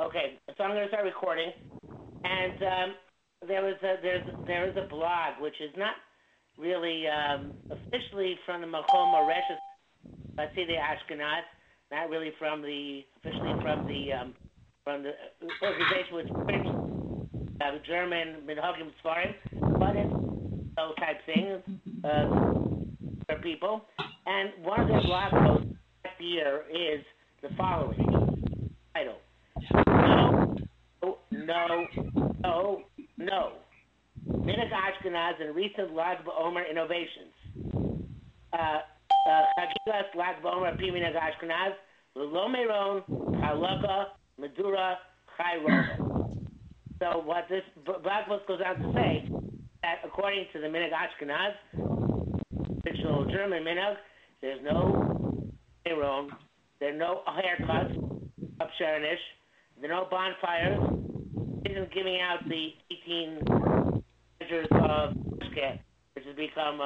Okay, so I'm going to start recording. And there is a blog which is not really officially from the Makom Moreshes Hasidic Ashkenaz, not really officially from the organization which prints German Minhagim Sfarim, but it's those type things for people. And one of their blog posts last year is the following title: No. Minhag Ashkenaz and recent Lag BaOmer innovations. Chagigas Lag BaOmer Pi Minhag Ashkenaz, Lo Meron, Halakha, Medura, Chai Rocha. So what this blog post goes on to say, that according to the Minhag Ashkenaz, official German Minhag, there's no Meron, there are no haircuts, up Sharanish, there are no bonfires, isn't giving out the 18 measures of Shket, which has become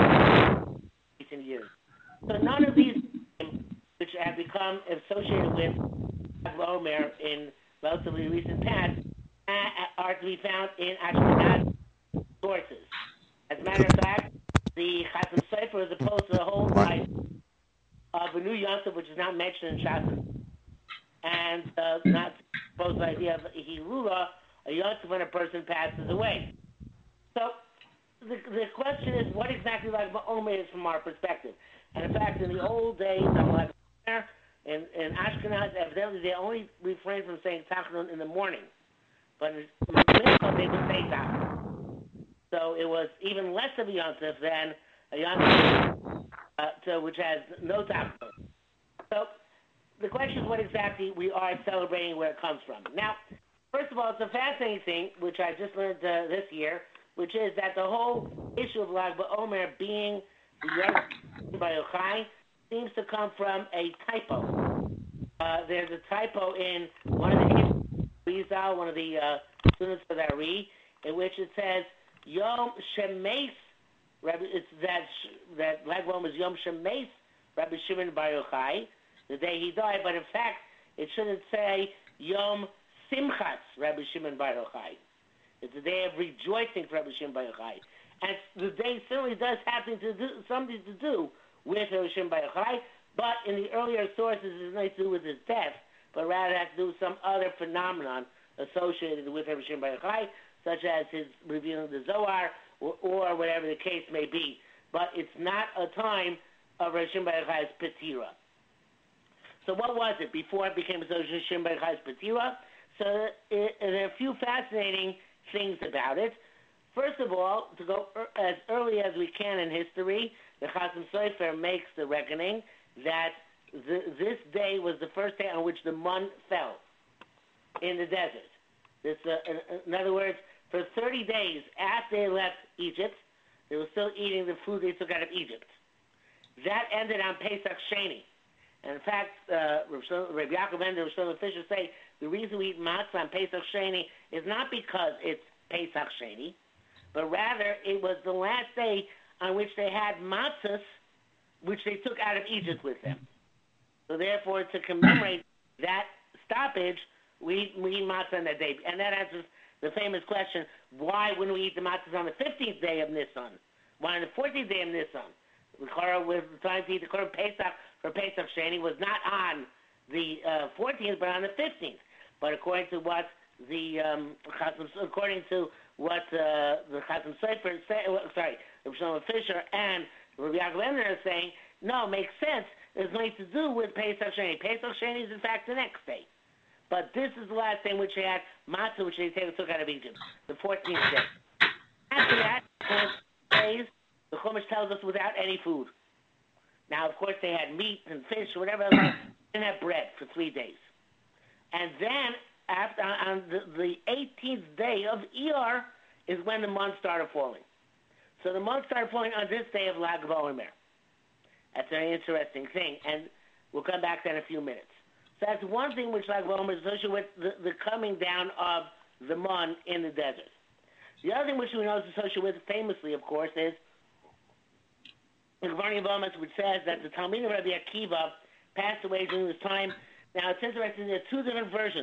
recent years. So none of these which have become associated with Omer in relatively recent past are to be found in Ashkenaz sources. As a matter of fact, the Chasam Sofer is opposed to the whole life of a new Yontif, which is not mentioned in Shas, and not supposed the idea of Hilula, a Yontif when a person passes away. So the question is, what exactly Lag BaOmer is from our perspective? And in fact, in the old days on Lag BaOmer, in Ashkenaz, evidently they only refrained from saying Tachnun in the morning. But in Minchah, they would say Tachnun. So it was even less of a Yontif than a Yontif which has no Tachnun. So the question is what exactly we are celebrating, where it comes from. Now, first of all, it's a fascinating thing, which I just learned this year, which is that the whole issue of Lag BaOmer being the by Yochai seems to come from a typo. There's a typo in one of the Rizal, one of the students of the Ari, in which it says Yom Shemes. It's that Lag BaOmer is Yom Shemes Rabbi Shimon Bar Yochai, the day he died, but in fact it shouldn't say Yom Simchas Rabbi Shimon Bar Yochai. It's a day of rejoicing for Rabbi Shimon Bar Yochai. And the day certainly does have something to do with Rabbi Shimon Bar Yochai, but in the earlier sources it has nothing to do with his death, but rather has to do with some other phenomenon associated with Rabbi Shimon Bar Yochai, such as his revealing the Zohar, or whatever the case may be. But it's not a time of Rabbi Shimon Bar Yochai's Petira. So what was it before it became associated with Shimon Bar Yochai's Petira? So there are a few fascinating things about it. First of all, to go as early as we can in history, the Chasam Sofer makes the reckoning that this day was the first day on which the mun fell in the desert. In other words, for 30 days after they left Egypt, they were still eating the food they took out of Egypt. That ended on Pesach Sheni. And in fact, Rabbi Yaakov and Rav Shlomo Fisher say the reason we eat matzah on Pesach Sheni is not because it's Pesach Sheni, but rather it was the last day on which they had matzahs, which they took out of Egypt with them. So therefore, to commemorate that stoppage, we eat matzah on that day. And that answers the famous question, why wouldn't we eat the matzahs on the 15th day of Nisan? Why on the 14th day of Nisan? The Korah was trying to eat the Korah Pesach for Pesach Sheni was not on the 14th, but on the 15th. But according to what the Chasam Sofer, Rav Shlomo Fisher and Rabbi Yaakov Emner are saying, no, makes sense. It's nothing to do with Pesach Sheni. Pesach Sheni is in fact the next day. But this is the last day in which they had matzah, which they took out of Egypt, the 14th day. After that, days, the Chumash tells us without any food. Now, of course, they had meat and fish or whatever else. They didn't have bread for 3 days. And then, on the 18th day of Iyar is when the month started falling. So the month started falling on this day of Lag BaOmer. That's an interesting thing, and we'll come back to that in a few minutes. So that's one thing which Lag BaOmer is associated with the coming down of the mun in the desert. The other thing which we know is associated with famously, of course, is the Gevarnim V'Amos, which says that the Talmid of Rabbi Akiva passed away during this time. Now, it's interesting, there are two different versions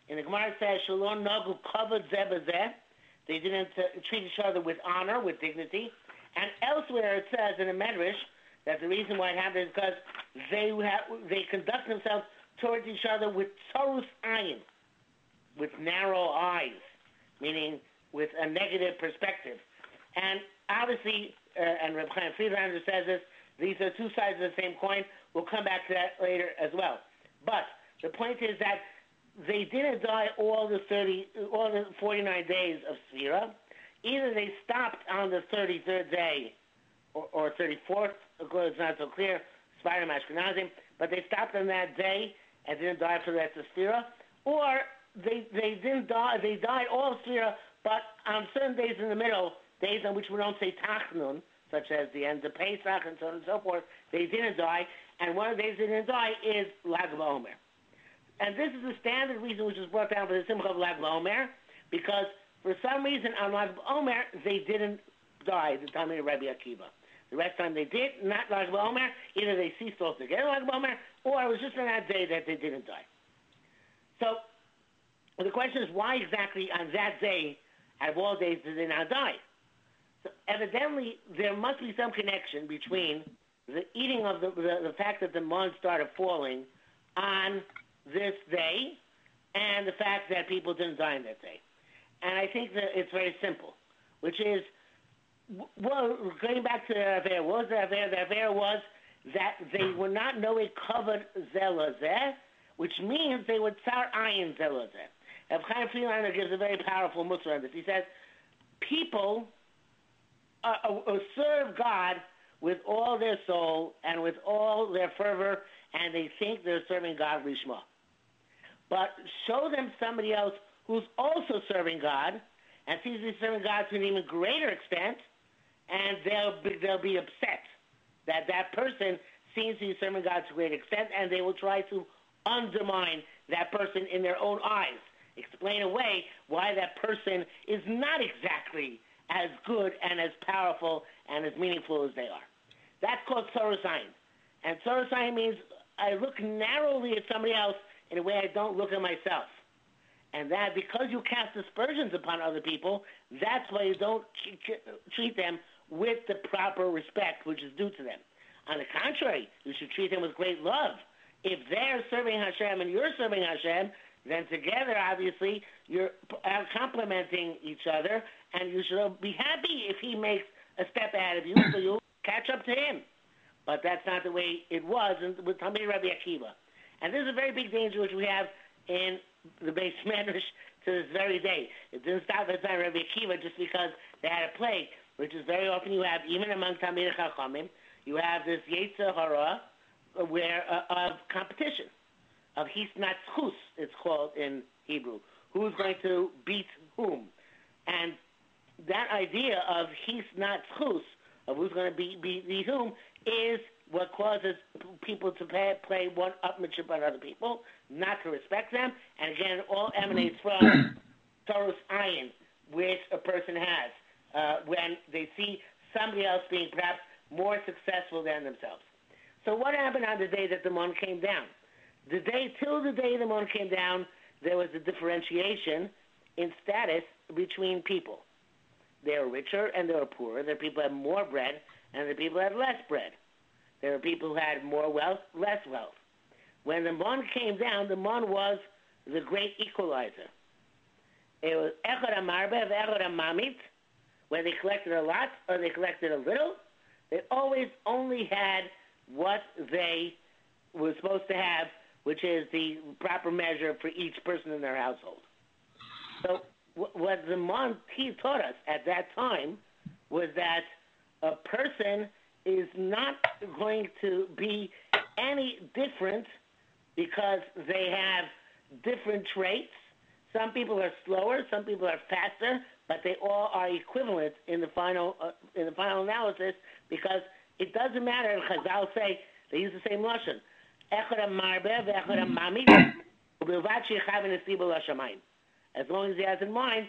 In the Gemara it says, Shalom Nagu Kavod Zeh B'Zeh. They didn't treat each other with honor, with dignity. And elsewhere it says in the Medrash that the reason why it happened is because they conduct themselves towards each other with tzarus ayin, with narrow eyes, meaning with a negative perspective. And obviously, and Reb Chaim Friedlander says this, these are two sides of the same coin. We'll come back to that later as well. But the point is that they didn't die all the 49 days of Sfira. Either they stopped on the 33rd day or 34th, it's not so clear, Sfarim Ashkenazim, but they stopped on that day and didn't die for the rest of Sfira, or they didn't die, they died all of Sfira, but on certain days in the middle, days on which we don't say Tachnun, such as the end of Pesach and so on and so forth, they didn't die, and one of the days they didn't die is Lag BaOmer. And this is the standard reason which is brought down for the Simcha of Lag BaOmer, because for some reason on Lag BaOmer they didn't die, the time of Rabbi Akiva. The rest of the time they did, not Lag BaOmer, either they ceased altogether Lag BaOmer, or it was just on that day that they didn't die. So the question is, why exactly on that day, out of all days, did they not die? So evidently, there must be some connection between the eating of the fact that the moon started falling on this day and the fact that people didn't die on that day. And I think that it's very simple, which is, well, going back to the Aver, what was the Aver? The Aver was that they were not knowing covered Zelazeh, which means they were Tsar Ayin Zelazeh. Rav Chaim Friedlander gives a very powerful Musar on this. He says, people serve God with all their soul and with all their fervor, and they think they're serving God Lishma. But show them somebody else who's also serving God and sees he's serving God to an even greater extent, and they'll be upset that that person seems he's serving God to a great extent, and they will try to undermine that person in their own eyes, explain away why that person is not exactly as good and as powerful and as meaningful as they are. That's called Tzoros Ayin. And Tzoros Ayin means I look narrowly at somebody else in a way I don't look at myself. And that because you cast aspersions upon other people, that's why you don't treat them with the proper respect which is due to them. On the contrary, you should treat them with great love. If they're serving Hashem and you're serving Hashem, then together, obviously, you're complementing each other, and you should be happy if he makes a step ahead of you, so you'll catch up to him. But that's not the way it was with Talmidei Rabbi Akiva. And this is a very big danger which we have in the Beis Medrash to this very day. It didn't stop at the time of Rabbi Akiva just because they had a plague, which is very often you have, even among Talmidei Chachamim, you have this Yetzer Hara of competition, of Hisnatzchus, it's called in Hebrew. Who's going to beat whom? And that idea of Hisnatzchus, of who's going to beat whom, is what causes people to play one-upmanship on other people, not to respect them, and again, it all emanates from Tzoros Ayin, which a person has when they see somebody else being perhaps more successful than themselves. So what happened on the day that the moon came down? Till the day the moon came down, there was a differentiation in status between people. They were richer and they were poorer. There were people who had more bread and there were people who had less bread. There were people who had more wealth, less wealth. When the moon came down, the moon was the great equalizer. It was Echad HaMarbe, Echad HaMamit, where they collected a lot or they collected a little. They always only had what they were supposed to have, which is the proper measure for each person in their household. So what the Monti taught us at that time was that a person is not going to be any different because they have different traits. Some people are slower, some people are faster, but they all are equivalent in the final analysis, because it doesn't matter. Chazal say they use the same lashon. Echad HaMarbe ve'echad HaMamit u'bilvad she'chav v'nesibo l'shamayim. As long as he has in mind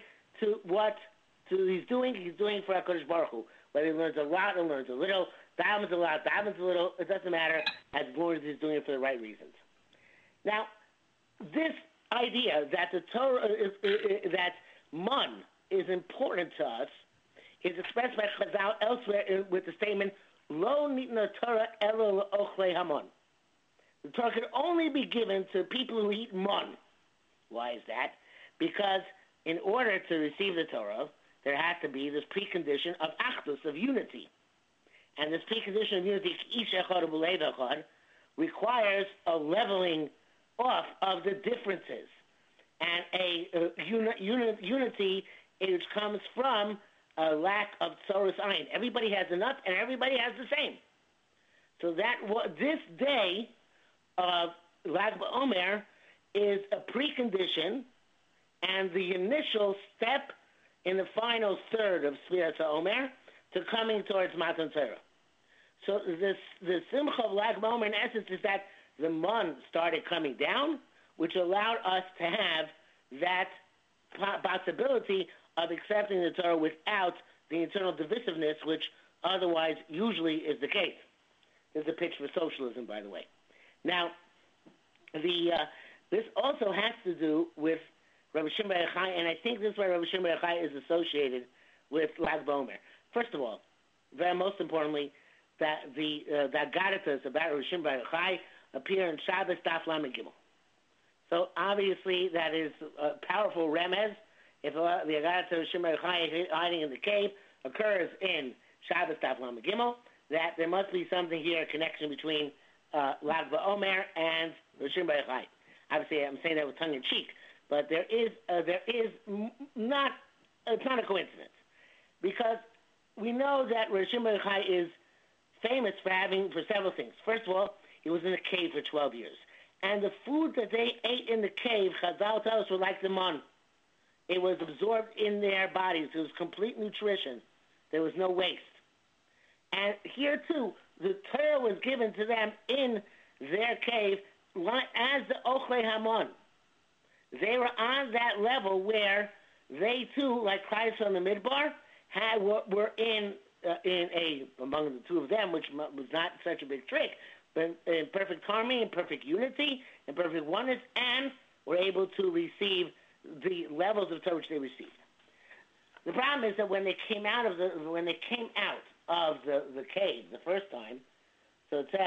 he's doing for HaKadosh Baruch Hu. Whether he learns a lot or learns a little, davens a lot, davens a little, it doesn't matter, as long as he's doing it for the right reasons. Now, this idea that the Torah that man is important to us is expressed by Chazal elsewhere with the statement Lo nitna Torah elo ochlei hamon. The Torah can only be given to people who eat man. Why is that? Because in order to receive the Torah, there has to be this precondition of achdus, of unity. And this precondition of unity, ish echad u'b'lev echad, requires a leveling off of the differences. And a unity which comes from a lack of tzoros ayin. Everybody has enough and everybody has the same. So this day of Lag BaOmer is a precondition and the initial step in the final third of Sfiras HaOmer to coming towards Matan Torah. So the Simcha of Lag BaOmer in essence is that the Mon started coming down, which allowed us to have that possibility of accepting the Torah without the internal divisiveness, which otherwise usually is the case. There's a pitch for socialism, by the way. Now, this also has to do with Rabbi Shimon Bar Yochai, and I think this is why Rabbi Shimon Bar Yochai is associated with Lag BaOmer. First of all, very most importantly, that the Agaritas about Rabbi Shimon Bar Yochai appear in Shabbos Daf Lamed Gimel. So obviously that is a powerful remez. If the Agaritas of Shimon Bar Yochai hiding in the cave occurs in Shabbos Daf Lamed Gimel, that there must be something here, a connection between Lag BaOmer and Rabbi Shimon Bar Yochai. Obviously, I'm saying that with tongue in cheek, but it's not a coincidence, because we know that Rabbi Shimon Bar Yochai is famous for several things. First of all, he was in a cave for 12 years, and the food that they ate in the cave, Chazal tell us, were like the man. It was absorbed in their bodies. It was complete nutrition. There was no waste. And here too, the Torah was given to them in their cave as the Ochlei Hamon. They were on that level where they too, like Christ on the Midbar, were in among the two of them, which was not such a big trick, but in perfect harmony, in perfect unity, in perfect oneness, and were able to receive the levels of Torah which they received. The problem is that when they came out of the cave the first time, so it says